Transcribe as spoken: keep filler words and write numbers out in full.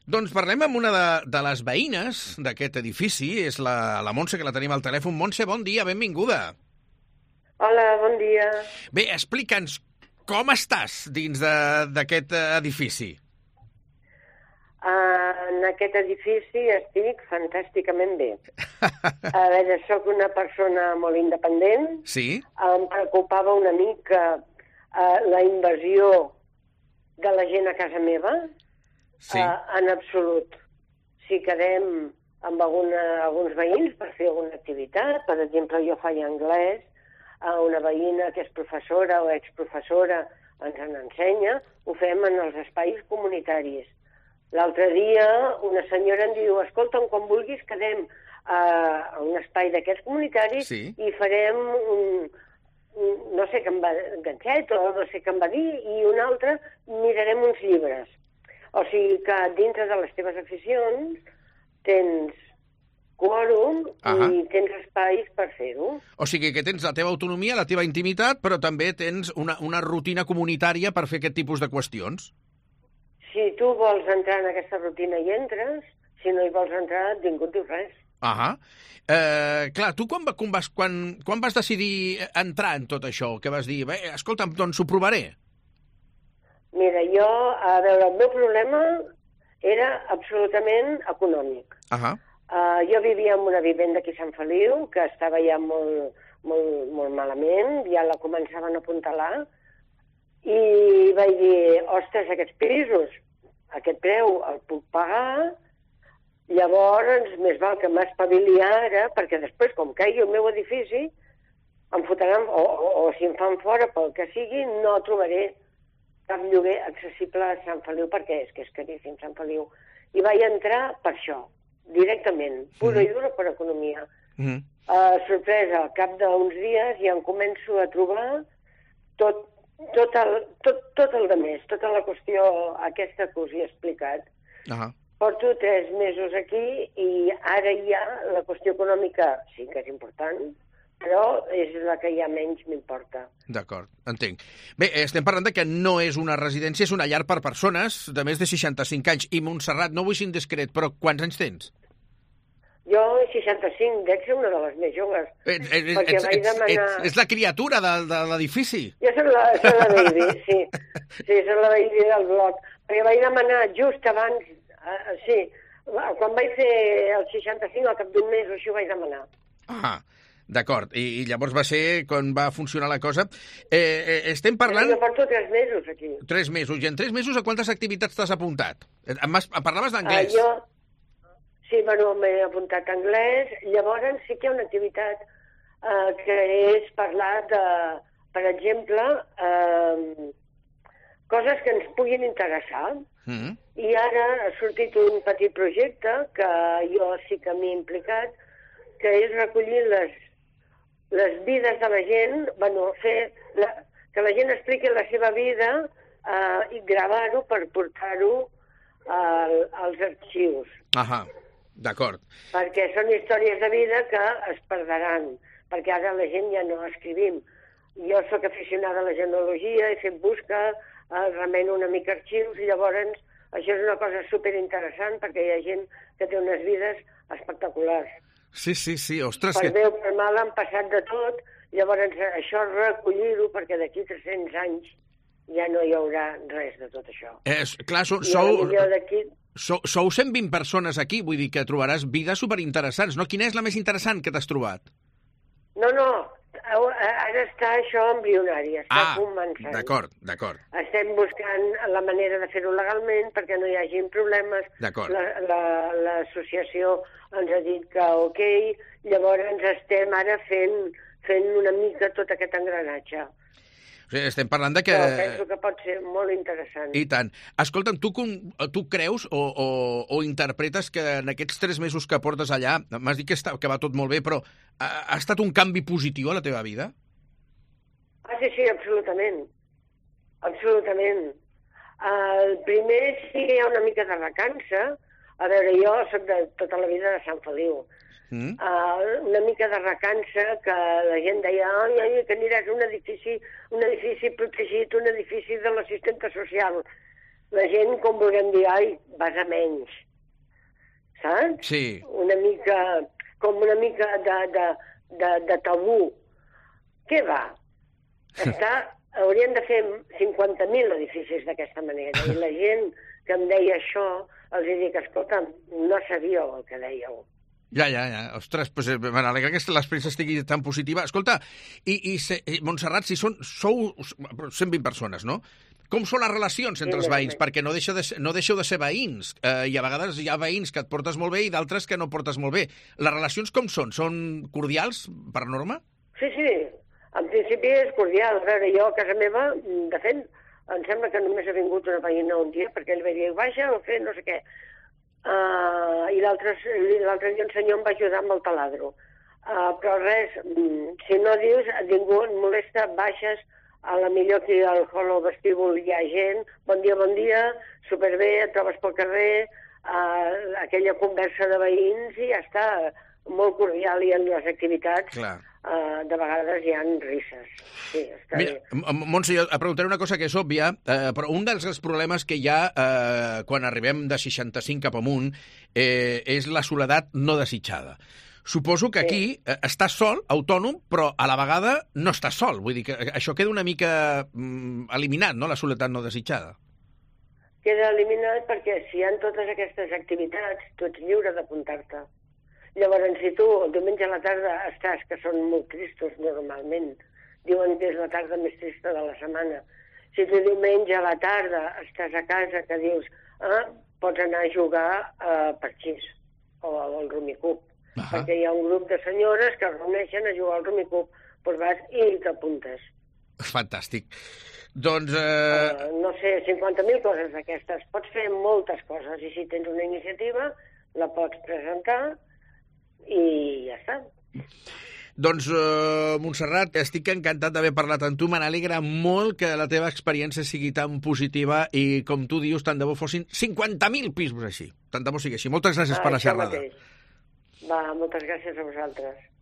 Doncs parlem amb una de, de les veïnes d'aquest edifici, és la, la Montse, que la tenim al telèfon. Montse, bon dia, benvinguda. Hola, bon dia. Bé, explica'ns, com estàs dins d'aquest edifici? Uh, en aquest edifici estic fantàsticament bé. A veure, sóc una persona molt independent. Sí? Em preocupava una mica uh, la invasió de la gent a casa meva. Sí. Uh, en absolut. Si quedem amb alguna, alguns veïns per fer alguna activitat, per exemple, jo faig anglès, uh, una veïna que és professora o exprofessora ens en ensenya, ho fem en els espais comunitaris. L'altre dia una senyora em diu, escolta'm, quan vulguis quedem a, a un espai d'aquests comunitaris Sí. i farem un, un, no sé què em va, ganxet o no sé què em va dir, i un altre mirarem uns llibres. O sigui que dintre de les teves aficions tens quòrum Ahà. i tens espais per fer-ho. O sigui que tens la teva autonomia, la teva intimitat, però també tens una, una rutina comunitària per fer aquest tipus de qüestions. Si tu vols entrar en aquesta rutina i entres, si no hi vols entrar, ningú et diu res. Ahà. Eh, clar, tu quan, va- quan, vas, quan, quan vas decidir entrar en tot això? Que vas dir, bé, escolta'm, doncs ho provaré. Mira, jo, a veure, el meu problema era absolutament econòmic. Ahà. Uh, jo vivia en una vivenda aquí a Sant Feliu, que estava ja molt, molt, molt malament, ja la començaven a apuntalar, i vaig dir, ostres, aquests pisos, aquest preu el puc pagar, llavors més val que m'espavili ara, perquè després, com caigui el meu edifici, em fotran, o, o, o si em fan fora pel que sigui, no trobaré cap lloguer accessible a Sant Feliu, perquè és que és caríssim Sant Feliu. I vaig entrar per això, directament, pura i dura per economia. Mm. Uh, sorpresa, al cap d'uns dies ja em començo a trobar tot, tot, el, tot, tot el de més, tota la qüestió aquesta que us he explicat. Ahà. Porto tres mesos aquí i ara ja la qüestió econòmica sí que és important, però és la que ja menys m'importa. D'acord, entenc. Bé, estem parlant de que no és una residència, és una llar per persones de més de seixanta-cinc anys. I Montserrat, no vull ser indiscret, però quants anys tens? Jo, seixanta-cinc, dec ser una de les més joves. Ets, ets, Perquè ets, vaig ets, demanar- ets, ets la criatura de, de l'edifici. Jo soc la, soc la baby, sí. Sí, soc la baby del blog. Perquè vaig demanar just abans, uh, sí, quan vaig fer el seixanta-cinc, al cap d'un mes o així ho vaig demanar. Ah, d'acord. I, I llavors va ser quan va funcionar la cosa. Eh, eh, estem parlant... Jo porto tres mesos aquí. Tres mesos. I en tres mesos a quantes activitats t'has apuntat? Eh, Em, vas- em parlaves d'anglès. Uh, jo, sí, bueno, m'he apuntat a anglès. Llavors sí que hi ha una activitat uh, que és parlar de, per exemple, uh, coses que ens puguin interessar. Mm. I ara ha sortit un petit projecte que jo sí que m'he implicat, que és recollir les, les vides de la gent, bueno, fer la, que la gent expliqui la seva vida uh, i gravar-ho per portar-ho uh, als arxius. Ahà, d'acord. Perquè són històries de vida que es perdran, perquè ara la gent ja no escrivim. Jo sóc aficionada a la genealogia, he fet busca, eh, remeno una mica arxius, i llavors això és una cosa superinteressant perquè hi ha gent que té unes vides espectaculars. Sí, sí, sí, ostres, Per que... bé o per mal han passat de tot, llavors això recollir-ho perquè d'aquí tres-cents anys ja no hi haurà res de tot això. Eh, clar, sou, I sou, potser d'aquí... sou, sou cent vint persones aquí, vull dir que trobaràs vides superinteressants, no? Quina és la més interessant que t'has trobat? No, no, ara està això embrionari, està Ah, començant. d'acord, d'acord. Estem buscant la manera de fer-ho legalment perquè no hi hagin problemes. D'acord. La- la- L'associació ens ha dit que ok, llavors estem ara fent, fent una mica tot aquest engranatge. O sigui, estem parlant de que... Però penso que pot ser molt interessant. I tant. Escolta'm, tu, com- tu creus o, o, o interpretes que en aquests tres mesos que portes allà, m'has dit que, està, que va tot molt bé, però ha, ha estat un canvi positiu a la teva vida? Ah, sí, sí, absolutament. Absolutament. El primer sí que hi ha una mica de recança. A veure, jo soc de tota la vida de Sant Feliu. Mm? Uh, una mica de recança que la gent deia ai, ai, que aniràs a un edifici, un edifici protegit, un edifici de l'assistenta social. la gent, com vulguem dir, ai, vas a menys, saps? Sí. Una mica, com una mica de, de, de, de tabú. Què va? Està, haurien de fer cinquanta mil edificis d'aquesta manera, i la gent que em deia això, els dic, escolta, no sabíeu el que dèieu. Ja, ja, ja. Ostres, doncs, me n'alegra que l'experiència estigui tan positiva. Escolta, i, i, se, i Montserrat, si són, sou cent vint persones, no? Com són les relacions entre els veïns? Perquè no, deixa de, no deixeu de ser veïns. Eh, I a vegades hi ha veïns que et portes molt bé i d'altres que no portes molt bé. Les relacions com són? Són cordials, per norma? Sí, sí. En principi és cordial. A veure, jo a casa meva, de fet, em sembla que només ha vingut una veïna un dia perquè ell va dir, baixa o fer no sé què. Uh, I l'altre dia un senyor em va ajudar amb el taladro. Uh, però res, si no dius, ningú et molesta, baixes, a la millor que al hall o vestíbul hi ha gent, bon dia, bon dia, superbé, et trobes pel carrer, uh, aquella conversa de veïns i ja està, molt cordial, i en les activitats uh, de vegades hi ha risses. Sí, està Mira, bé. Montse, jo et preguntaré una cosa que és òbvia, eh, però un dels problemes que hi ha eh, quan arribem de seixanta-cinc cap amunt eh, és la soledat no desitjada. Suposo que aquí sí. eh, estàs sol, autònom, però a la vegada no estàs sol. Vull dir que això queda una mica mm, eliminat, no?, la soledat no desitjada. Queda eliminat perquè si hi ha totes aquestes activitats, tu ets lliure d'apuntar-te. Llavors, si tu el diumenge a la tarda estàs, que són molt tristos normalment, diuen que és la tarda més trista de la setmana. Si tu diumenge a la tarda estàs a casa, que dius, ah, pots anar a jugar a parxís o al rumicub, uh -huh. perquè hi ha un grup de senyores que es reuneixen a jugar al rumicub, doncs vas i t'apuntes. Fantàstic. Doncs... Eh... Uh, no sé, cinquanta mil coses d'aquestes. Pots fer moltes coses i si tens una iniciativa la pots presentar i ja està. Doncs, uh, Montserrat, estic encantat d'haver parlat amb tu. Me n'alegra molt que la teva experiència sigui tan positiva i, com tu dius, tant de bo fossin cinquanta mil pisos així. Tant de bo sigui així. Moltes gràcies ah, per la xerrada. Mateix. Va, moltes gràcies a vosaltres.